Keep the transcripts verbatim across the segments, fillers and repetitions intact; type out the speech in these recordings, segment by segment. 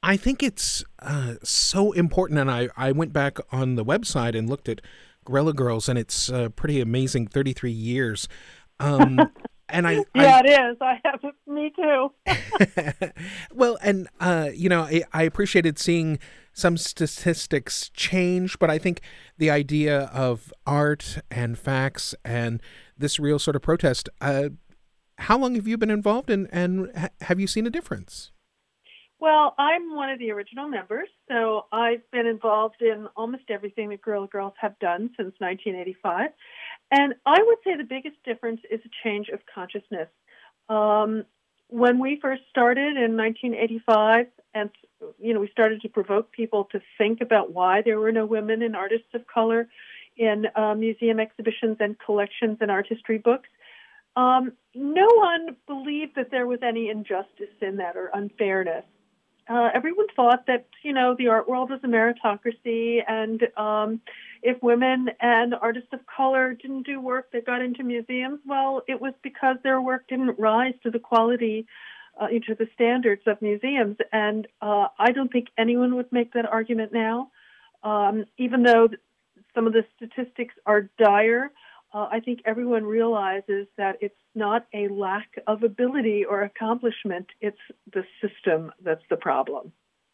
I think it's uh, so important, and I, I went back on the website and looked at Gorilla Girls, and it's uh, pretty amazing, thirty-three years. Um, and I, Yeah, I it is. I have me too. well, and uh, you know, I, I appreciated seeing some statistics change, but I think the idea of art and facts and this real sort of protest. Uh, how long have you been involved, in, and ha- have you seen a difference? Well, I'm one of the original members, so I've been involved in almost everything that Girl Girls have done since nineteen eighty-five. And I would say the biggest difference is a change of consciousness. Um, when we first started in nineteen eighty-five, and you know, we started to provoke people to think about why there were no women and artists of color in uh, museum exhibitions and collections and art history books. Um, no one believed that there was any injustice in that or unfairness. Uh, everyone thought that, you know, the art world was a meritocracy, and um, if women and artists of color didn't do work that got into museums, well, it was because their work didn't rise to the quality, uh, to the standards of museums. And uh, I don't think anyone would make that argument now, um, even though some of the statistics are dire. Uh, I think everyone realizes that it's not a lack of ability or accomplishment. It's the system that's the problem.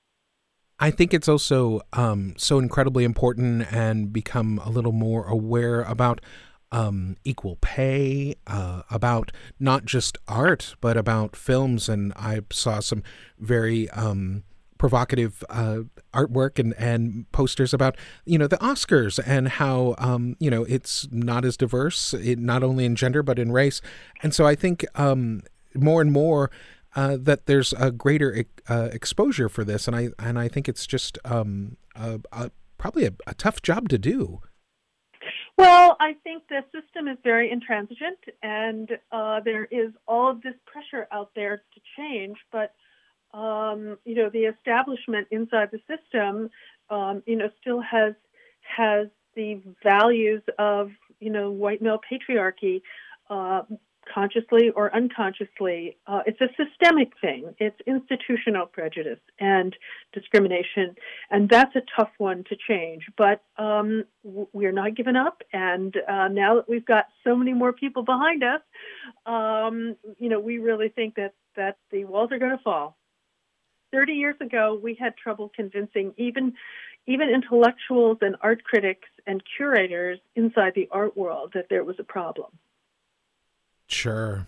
I think it's also um, so incredibly important and become a little more aware about um, equal pay, uh, about not just art, but about films. And I saw some very um, provocative uh, artwork and, and posters about, you know, the Oscars and how, um, you know, it's not as diverse, it, not only in gender, but in race. And so I think um, more and more uh, that there's a greater uh, exposure for this. And I, and I think it's just um, a, a, probably a, a tough job to do. Well, I think the system is very intransigent, and uh, there is all of this pressure out there to change, but Um, you know, the establishment inside the system, um, you know, still has has the values of, you know, white male patriarchy, uh, consciously or unconsciously. Uh, it's a systemic thing. It's institutional prejudice and discrimination, and that's a tough one to change. But um, w- we're not giving up, and uh, now that we've got so many more people behind us, um, you know, we really think that that the walls are going to fall. thirty years ago, we had trouble convincing even even intellectuals and art critics and curators inside the art world that there was a problem. Sure.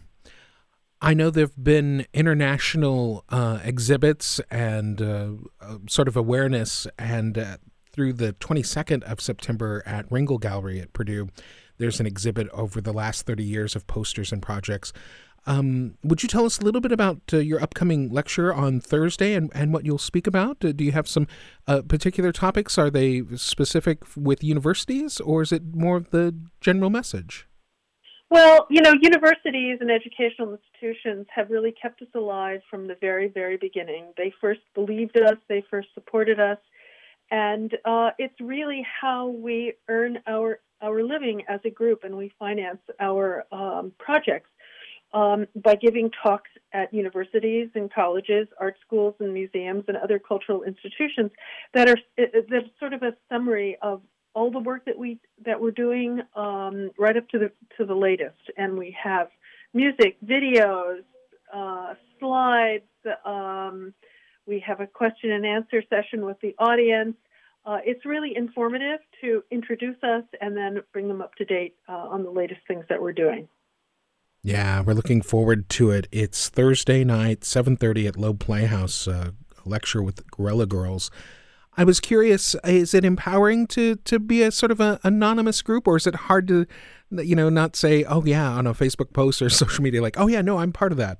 I know there have been international uh, exhibits and uh, uh, sort of awareness, and uh, through the twenty-second of September at Ringel Gallery at Purdue, there's an exhibit over the last thirty years of posters and projects. Um, would you tell us a little bit about uh, your upcoming lecture on Thursday and, and what you'll speak about? Uh, do you have some uh, particular topics? Are they specific with universities, or is it more of the general message? Well, you know, universities and educational institutions have really kept us alive from the very, very beginning. They first believed us, they first supported us, and uh, it's really how we earn our, our living as a group, and we finance our um, projects. Um, by giving talks at universities and colleges, art schools and museums and other cultural institutions that are that's sort of a summary of all the work that we that we're doing um, right up to the to the latest. And we have music, videos, uh, slides. Um, we have a question and answer session with the audience. Uh, it's really informative to introduce us and then bring them up to date uh, on the latest things that we're doing. Yeah, we're looking forward to it. It's Thursday night, seven thirty at Loeb Playhouse, uh, a lecture with Gorilla Girls. I was curious, is it empowering to, to be a sort of an anonymous group, or is it hard to, you know, not say, oh, yeah, on a Facebook post or social media, like, oh, yeah, no, I'm part of that?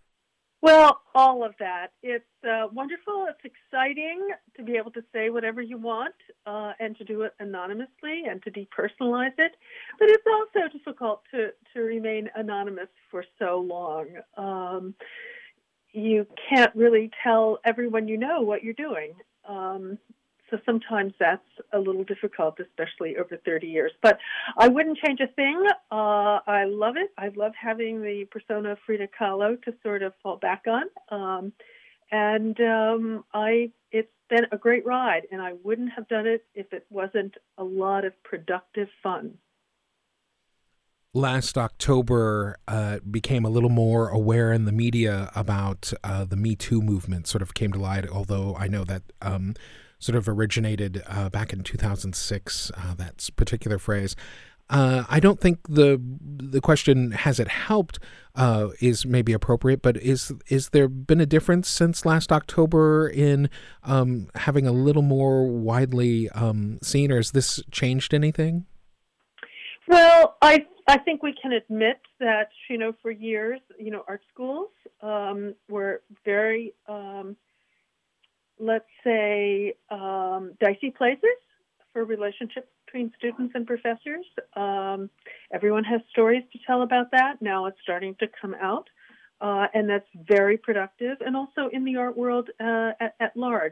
Well, all of that. It's uh, wonderful. It's exciting to be able to say whatever you want uh, and to do it anonymously and to depersonalize it. But it's also difficult to, to remain anonymous for so long. Um, you can't really tell everyone you know what you're doing. Um, so sometimes that's a little difficult, especially over thirty years. But I wouldn't change a thing. Uh, I love it. I love having the persona of Frida Kahlo to sort of fall back on. Um, and um, I it's been a great ride, and I wouldn't have done it if it wasn't a lot of productive fun. Last October uh, became a little more aware in the media about uh, the Me Too movement, sort of came to light, although I know that um, sort of originated uh, back in two thousand six, uh, that particular phrase. Uh, I don't think the the question, has it helped, uh, is maybe appropriate, but is is there been a difference since last October in um, having a little more widely um, seen, or has this changed anything? Well, I I think we can admit that, you know, for years, you know, art schools um, were very, um, let's say, um, dicey places for relationships between students and professors. Um, everyone has stories to tell about that. Now it's starting to come out, uh, and that's very productive. And also in the art world uh, at, at large.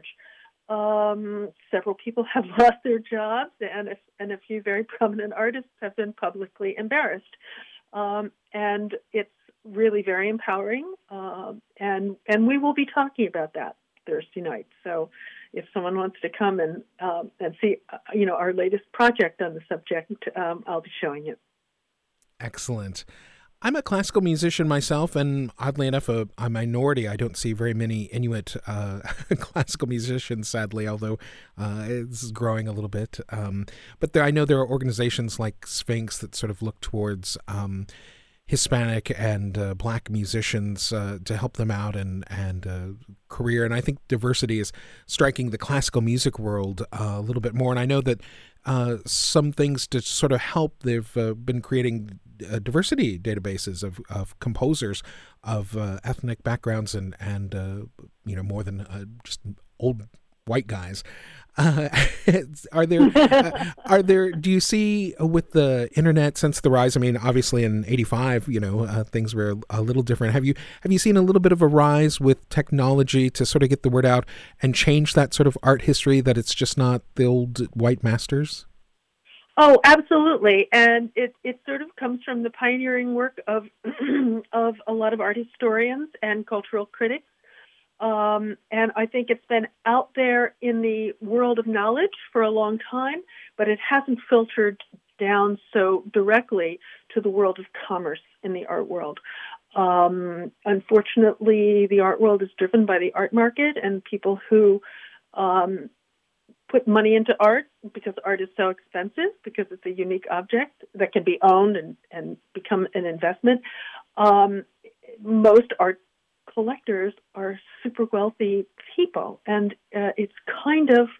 Um, several people have lost their jobs, and a, and a few very prominent artists have been publicly embarrassed. Um, and it's really very empowering, uh, and and we will be talking about that Thursday night. So if someone wants to come and um, and see, uh, you know, our latest project on the subject, um, I'll be showing it. Excellent. I'm a classical musician myself, and oddly enough, a, a minority. I don't see very many Inuit uh, classical musicians, sadly, although uh, it's growing a little bit. Um, but there, I know there are organizations like Sphinx that sort of look towards um, Hispanic and uh, Black musicians uh, to help them out and and uh, career. And I think diversity is striking the classical music world uh, a little bit more. And I know that uh, some things to sort of help, they've uh, been creating uh, diversity databases of, of composers of uh, ethnic backgrounds and and uh, you know, more than uh, just old white guys. Uh, are there, uh, are there, do you see uh, with the internet since the rise, I mean, obviously in eighty-five, you know, uh, things were a little different. Have you, have you seen a little bit of a rise with technology to sort of get the word out and change that sort of art history, that it's just not the old white masters? Oh, absolutely. And it, it sort of comes from the pioneering work of, of a lot of art historians and cultural critics. Um, and I think it's been out there in the world of knowledge for a long time, but it hasn't filtered down so directly to the world of commerce in the art world. Um, unfortunately, the art world is driven by the art market and people who um, put money into art because art is so expensive, because it's a unique object that can be owned and, and become an investment. Um, most art collectors are super wealthy people, and uh, it's kind of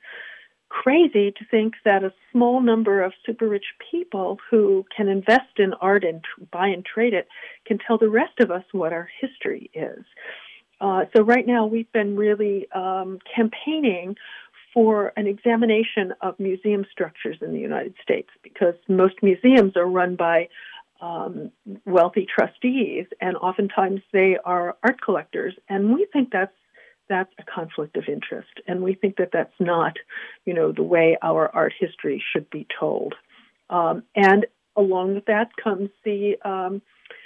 crazy to think that a small number of super rich people who can invest in art and buy and trade it can tell the rest of us what our history is. Uh, so right now we've been really um, campaigning for an examination of museum structures in the United States, because most museums are run by Um, wealthy trustees, and oftentimes they are art collectors, and we think that's that's a conflict of interest, and we think that that's not, you know, the way our art history should be told. Um, and along with that comes the, um,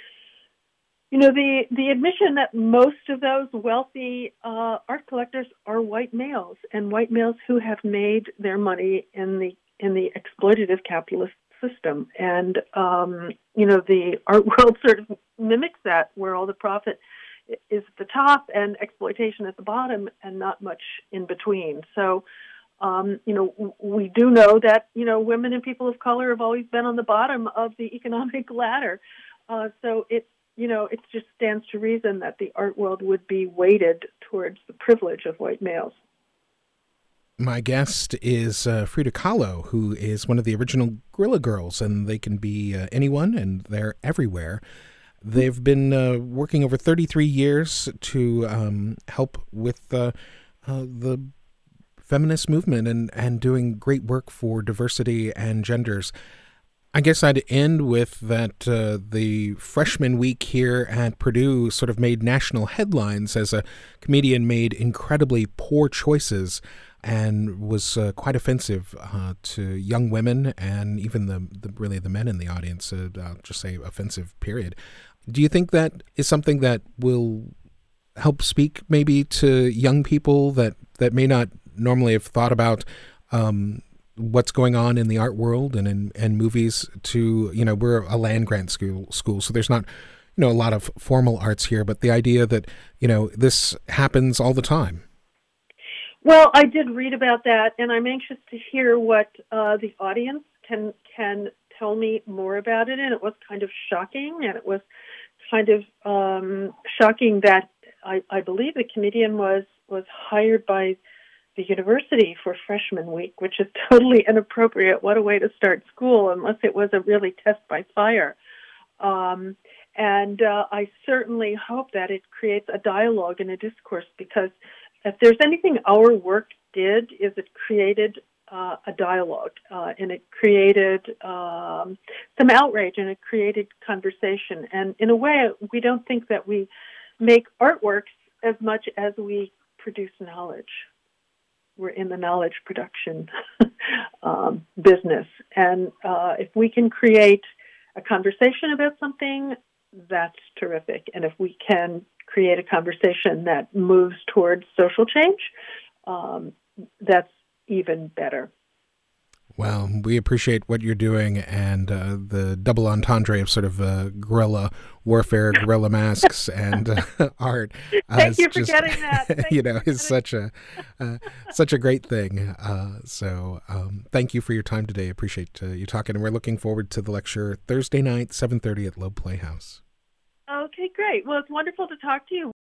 you know, the the admission that most of those wealthy uh, art collectors are white males, and white males who have made their money in the in the exploitative capitalist system. And, um, you know, the art world sort of mimics that, where all the profit is at the top and exploitation at the bottom and not much in between. So, um, you know, we do know that, you know, women and people of color have always been on the bottom of the economic ladder. Uh, so it, you know, it just stands to reason that the art world would be weighted towards the privilege of white males. My guest is uh, Frida Kahlo, who is one of the original Guerrilla Girls, and they can be uh, anyone, and they're everywhere. They've been uh, working over thirty-three years to um, help with uh, uh, the feminist movement and, and doing great work for diversity and genders. I guess I'd end with that uh, the freshman week here at Purdue sort of made national headlines as a comedian made incredibly poor choices and was uh, quite offensive uh, to young women and even the, the really the men in the audience. Uh, I'll just say offensive, period. Do you think that is something that will help speak maybe to young people that, that may not normally have thought about um, what's going on in the art world and in and movies to, you know, we're a land grant school, school, so there's not, you know, a lot of formal arts here, but the idea that, you know, this happens all the time. Well, I did read about that, and I'm anxious to hear what uh, the audience can can tell me more about it. And it was kind of shocking, and it was kind of um, shocking that I, I believe the comedian was was hired by the university for freshman week, which is totally inappropriate. What a way to start school, unless it was a really test by fire. Um, and uh, I certainly hope that it creates a dialogue and a discourse, because if there's anything our work did, is it created uh, a dialogue, uh, and it created um, some outrage, and it created conversation. And in a way, we don't think that we make artworks as much as we produce knowledge. We're in the knowledge production um, business. And uh, if we can create a conversation about something, that's terrific. And if we can create a conversation that moves towards social change, um, that's even better. Well, we appreciate what you're doing, and uh, the double entendre of sort of uh, guerrilla warfare, guerrilla masks, and uh, art. Uh, Thank you for just, getting that. Thank you know, is such a uh, such a great thing. Uh, so, um, thank you for your time today. Appreciate uh, you talking, and we're looking forward to the lecture Thursday night, seven thirty at Loeb Playhouse. Okay, great. Well, it's wonderful to talk to you.